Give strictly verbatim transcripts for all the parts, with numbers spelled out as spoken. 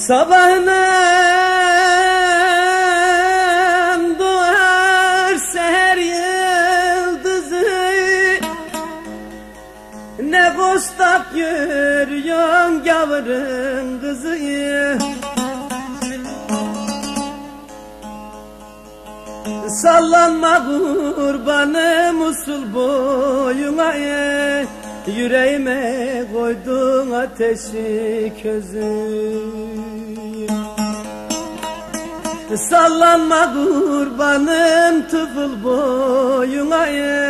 Sabahından doğar seher yıldızı, ne kostap görüyorsun gavurun kızı. Sallanma kurbanım usul boyuna, yüreğime koydun ateşi közüm. Sallanma kurbanım tıfıl boyuna,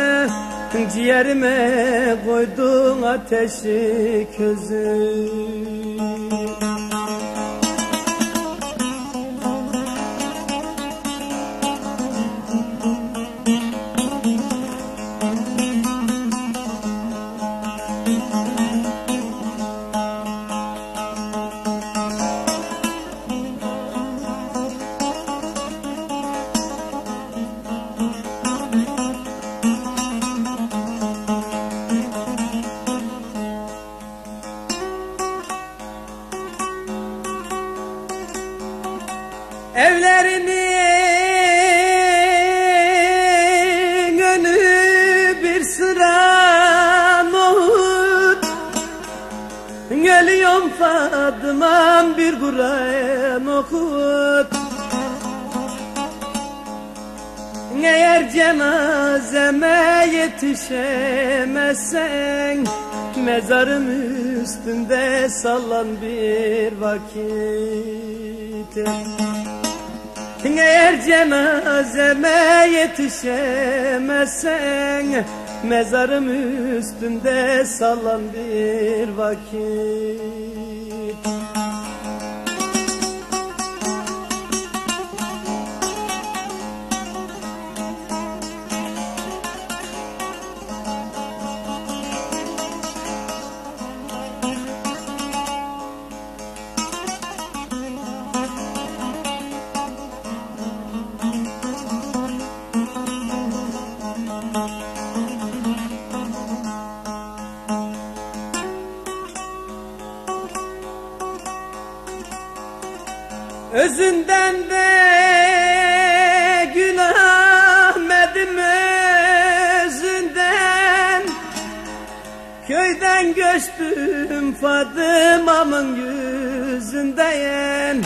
ciğerime koydun ateşi közüm. Evlerinin önü bir sıra nohut, geliyorum Fadıma'm bir Kur'an okut. Eğer cenazeme yetişemezsen, mezarım üstünde sallan bir vakit. Eğer cenazeme yetişemezsen, mezarım üstünde sallan bir vakit. Özünden de günahmedim özünden, köyden göçtüm Fadıma'mın yüzünden.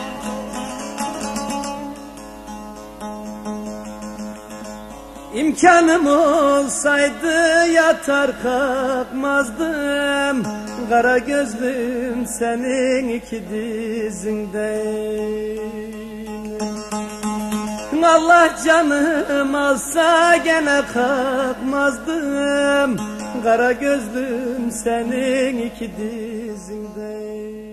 İmkanım olsaydı yatar kalkmazdım, kara gözlüm senin iki dizinden. Allah canım alsa gene kalkmazdım, kara gözlüm senin iki dizinden.